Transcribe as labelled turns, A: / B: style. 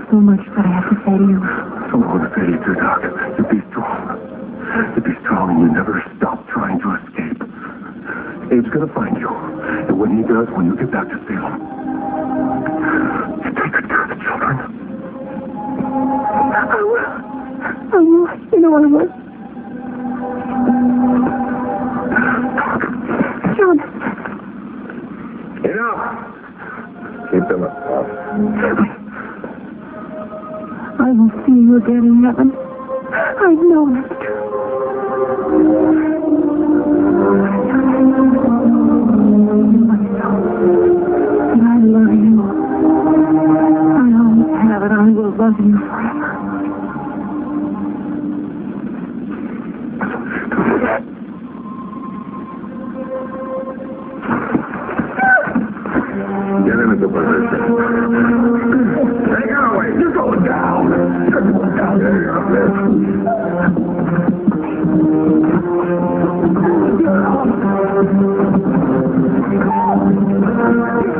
A: so much that I have to say to you.
B: So I want to say to you too, Doc. You be strong. You be strong and you never stop trying to escape. Abe's gonna find you. And when he does, when you get back to Salem, you take good care of the children.
A: I will. You know I will. John.
B: Enough. Keep them up.
A: I will see you again in heaven. I know it. And I love you. I always have it. I will love you forever.
B: Get into position. Take her away. You're going down. You're going down there.